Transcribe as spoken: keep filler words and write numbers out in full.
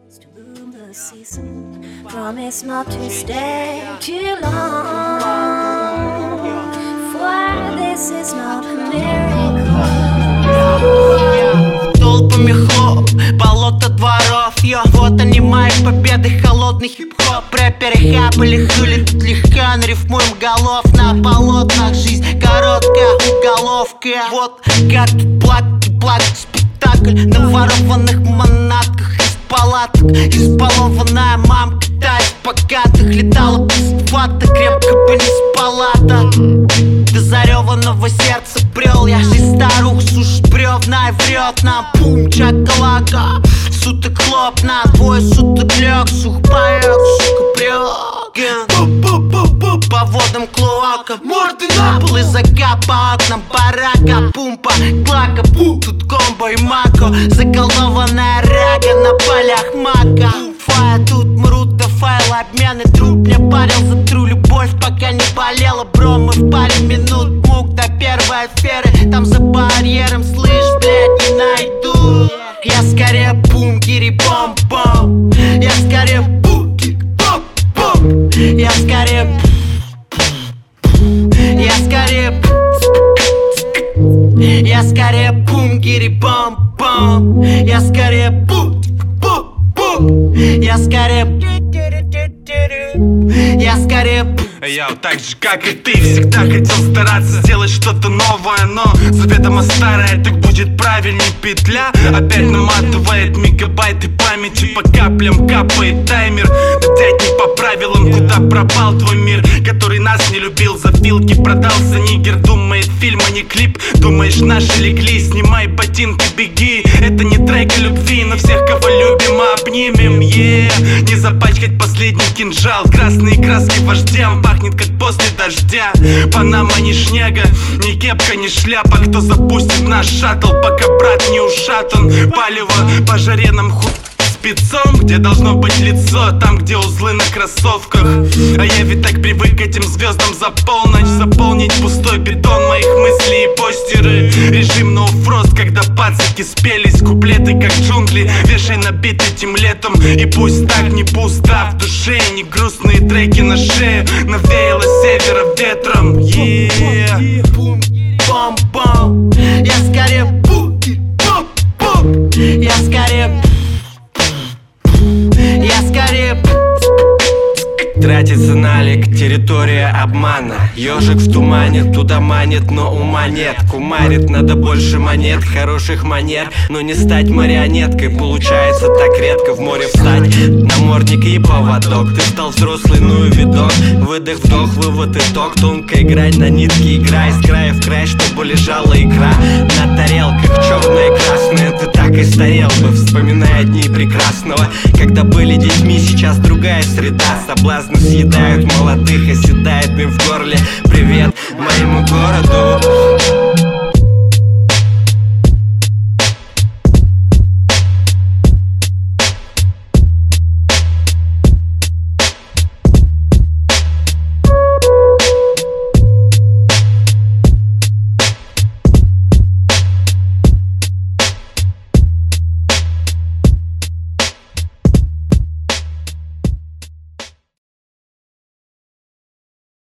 The season promise not to stay too long, for this is not a miracle. Толпами хлоп, болото дворов, йо. Вот они мои победы, холодный хип-хоп. Рэперы хапали, хули тут легко. Нарифмуем голов на полотнах. Жизнь короткая, уголовка. Вот как тут плакать, плакать спектакль на ворованных манатках. Палаток, избалованная мамка тает в покатых. Летала без фата, крепко бы не спала так. До зареванного сердца брел я. Жизнь старух сушит бревна и врет нам. Бум, чакалака, суток хлоп на двое суток лег. Сух поет, сука прёг. По водам клоака, морды на пол и закап по окнам барака. Пумпа, клака, пу, тут комбо и мако. Заколдованная ряга на полях мака. Фая, тут мрут до файла обмены. Труп мне парил за тру любовь, пока не болела. Бро, мы в паре минут мук до первой аферы. Там за барьером, слышь, блядь, не найду. Я скорее бум, гири, бом-бом. Я скорее бум, гири, бом-бом. Я скорее Я скорее Я скорее бум, гири, бом-бом. Я скорее бум, бум-бум. Я скорее Я скорее Я так же, как и ты, всегда хотел стараться сделать что-то новое, но заведомо старое, так будет правильней петля. Опять наматывает мегабайты памяти, по каплям капает таймер. Летять не по правилам, куда пропал твой мир, который нас не любил, за вилки продался нигер. Думает фильм, а не клип, думаешь наши легли. Снимай ботинки, беги, это не трек о любви, но всех, кого любим, обнимем, yeah. Не запачкать последний кинжал, красные краски вождям. Пахнет как после дождя. Панама не шняга, ни кепка, ни шляпа. Кто запустит наш шаттл, пока брат не ушатан. Палево по жаре нам хуй спецом, где должно быть лицо, там, где узлы на кроссовках. А я ведь так привык к этим звездам за полночь. Заполнить пустой бетон моих мыслей и постеры. Режим no frost, когда пацаки спелись. Куплеты как джунгли, вешай на бит этим летом. И пусть так не пусто в душе, не грустные треки на шею. Навеяло севера ветром, yeah. Бом-бом. Я скорее бум, бум-бум. Я скорее Я скорее Тратится налик, территория обмана. Ежик в тумане, туда манит, но ума нет. Кумарит, надо больше монет, хороших манер, но не стать марионеткой. Получается так редко в море встать, намордник и поводок. Ты стал взрослый, ну и видок. Выдох, вдох, вывод, итог. Тонко играть на нитке, играй с края в край, чтобы лежала икра на тарелках, черная и красная. Ты так и старел бы, вспоминая дни прекрасного, когда были детьми. Сейчас другая среда, соблазны съедают молодых, оседает им в горле. Привет.